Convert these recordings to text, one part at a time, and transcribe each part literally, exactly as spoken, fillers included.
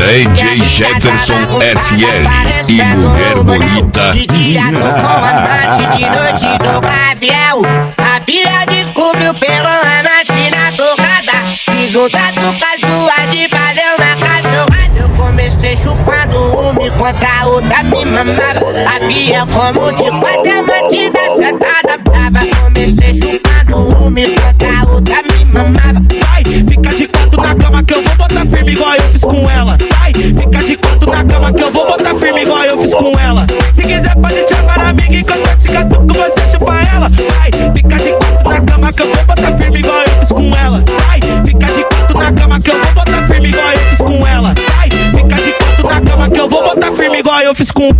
D J Jefferson F L e Mulher Bonita. De dia tô com amante, de noite tô gavião. A filha descobriu pelo amante na tocada. Fiz um tatu com as duas de fazer uma cachorrada. Eu comecei chupando uma enquanto a outra me mamava. A filha como de quatro amante da sentada brava. Comecei chupando uma enquanto a outra me mamava. Vai, fica de quatro na cama que eu vou botar firme igual eu fiz com ela. Vai, fica de quatro na cama que eu vou botar firme igual eu fiz com ela. Se quiser pode chamar amiga enquanto eu te catuco, você chupa ela. Vai, fica de quatro na cama que eu vou botar firme igual eu fiz com ela. Vai, fica de quatro na cama que eu vou botar firme igual eu fiz com ela. Vai, fica de quatro na cama que eu vou botar firme igual eu fiz com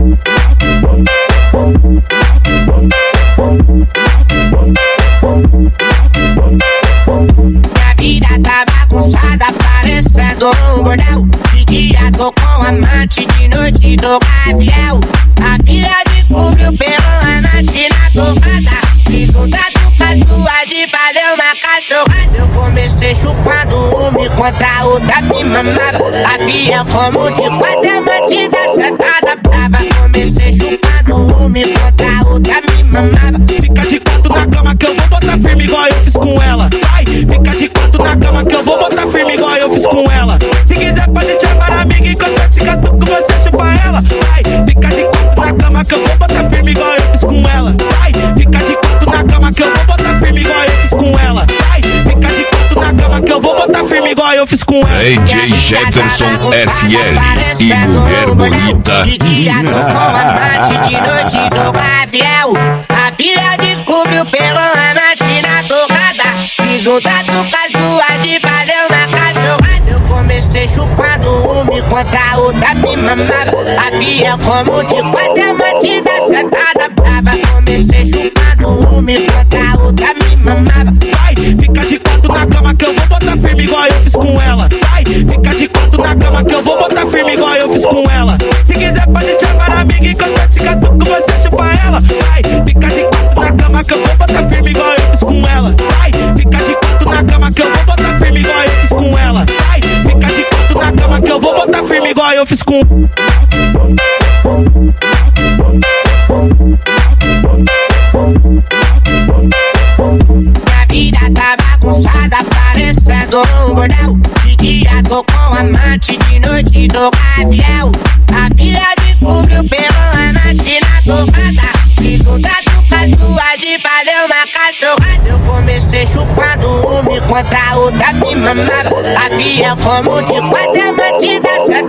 Minha vida tá bagunçada, parecendo um bordel. De dia tô com amante, de noite tô gavião. A filha descobriu pelo amante na tocada. Fiz um tatu com as duas de fazer uma cachorrada. Eu comecei chupando uma enquanto a outra me mamava. A filha como de quatro amante da sentada brava. Comecei chupando uma enquanto a outra me mamava. Fica de quatro na cama que eu vou botar firme igual eu fiz com ela. Vai, fica de quatro na cama que eu vou botar firme igual eu fiz com ela. Se quiser pode chamar amiga enquanto eu te catuco, você chupa ela. Vai, fica de quatro na cama que eu vou botar firme igual eu fiz com ela. Vai, fica de quatro na cama que eu vou botar firme igual eu fiz com ela. Vai, fica de quatro na cama que eu vou botar firme igual eu fiz com ela. D J Jefferson F L e Mulher Bonita. De dia tô com amante, de noite tô gavião. A filha descobriu pelo amante na tocada. Fiz um tatu com as duas de fazer uma cachorrada. Eu comecei chupando uma enquanto a outra me mamava. A filha como de quatro amante da sentada brava. Comecei chupando uma enquanto a outra me mamava. Vai, fica de quatro na cama que eu vou botar firme igual eu fiz com ela. Vai, fica de quatro na cama que eu vou botar firme igual eu fiz com ela. Se quiser pode chamar amiga enquanto eu te catuco, você chupa ela. Vai, fica de quatro na cama que eu vou botar firme igual eu fiz com ela. Vai, fica de quatro na cama que eu vou botar firme igual eu fiz com ela. Vai, fica de quatro na cama que eu vou botar firme igual eu fiz com Minha vida tá bagunçada, parecendo um bordel. De dia tô com amante, de noite tô gavião. A filha descobriu pelo amante na tocada. Fiz um tatu com as duas de fazer uma cachorrada. Eu comecei chupando uma enquanto a outra me mamava. A filha como de quatro amante da sentada